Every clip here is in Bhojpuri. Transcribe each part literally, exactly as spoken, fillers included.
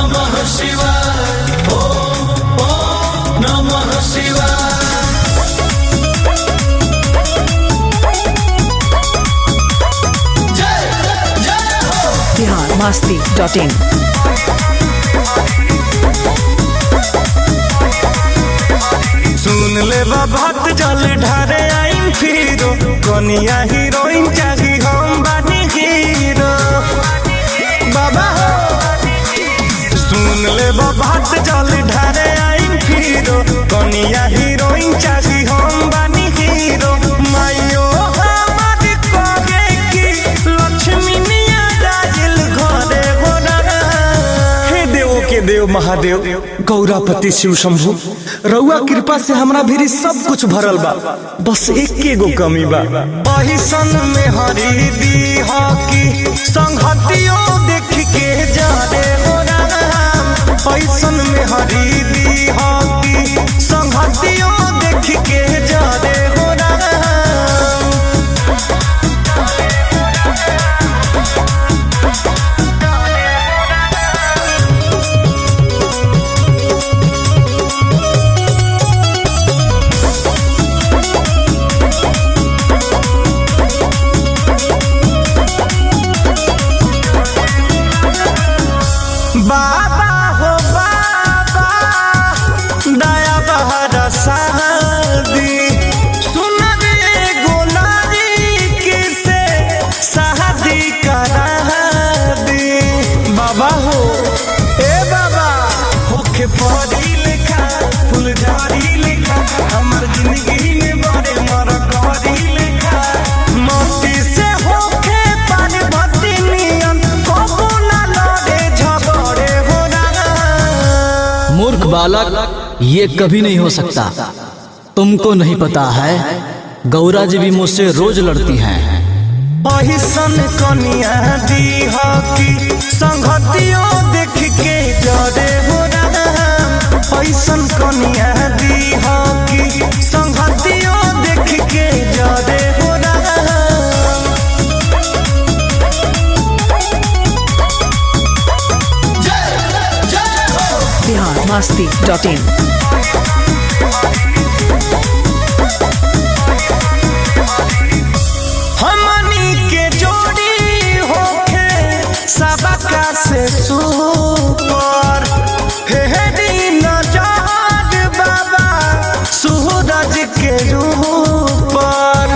नमः शिवाय, ओम ओम नमः शिवाय। जय जय हो बिहार मस्ती डॉट इन। सुन ले बात जल ढारे आईम फिरो कनिया हीरोइन चाही हम बानी हीरो बाबा हो। सुन ले बात जल ढारे आईम फिरो कनिया हीरोइन चाही हम बानी हीरो। मायो हमार कहे की लक्ष्मी निया राजिल घरे गोरा। हे देव के देव महादेव गौरापति शिव शंभु रउआ कृपा से हमरा भीरी सब कुछ भरल बा, बस एक गो कमी बा। बहिसन में हरी दी हकी संगतियो देख के जा रे हो राम। बहिसन में हरी दी हकी संगतियो देख के जा रे हो राम। बाबा हो बाबा दया बहरा शादी सुन रे गोलारी किसे शादी करा दी। बाबा हो ए बाबा होके पढ़ी लिखा फूल झाड़ी लिखा हमार जिंदगी में बड़े मर करी लिखा। मोती से होके पार्वती नियन कबो ना लड़े झगड़े हो रहा। मूर्ख बालक, ये कभी नहीं हो सकता। तुमको नहीं पता है गौरा जी भी मुझसे रोज लड़ती हैं। बहिसन कनिया दी हकी संगतियों देख के जड़े हो रहा। बहिसन कनिया दी हकी संगतियों देख के जड़े हो रहा। जय जय हो बिहार मस्ती डॉट इन। हमनी के जोड़ी होके सबका से सुपर हे दिन जाग बाबा सूरज के ऊपर।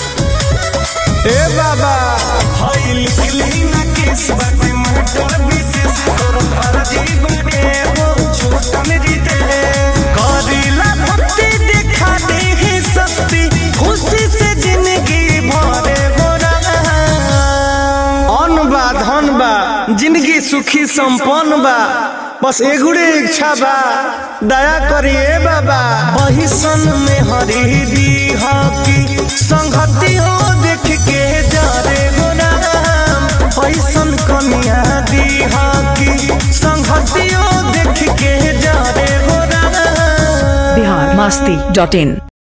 ए बाबा हई लिखली ना किस बात मटर विशेष तोर फर्जी बने वो छोटन जीते। करीला भक्ति दिखा दी ही सस्ती खुशी से जिंदगी भरे हो रहा। अन्न बा धन बा जिंदगी सुखी संपन्न बा, बस एगुड़े इच्छा बा दया करिए बाबा। बहिसन में हरी दी हकी संगति हो देख के जा रे हो राम। बहिसन कनिया दी हकी संगति हो देख के जा रे हो राम। बिहार मस्ती डॉट इन।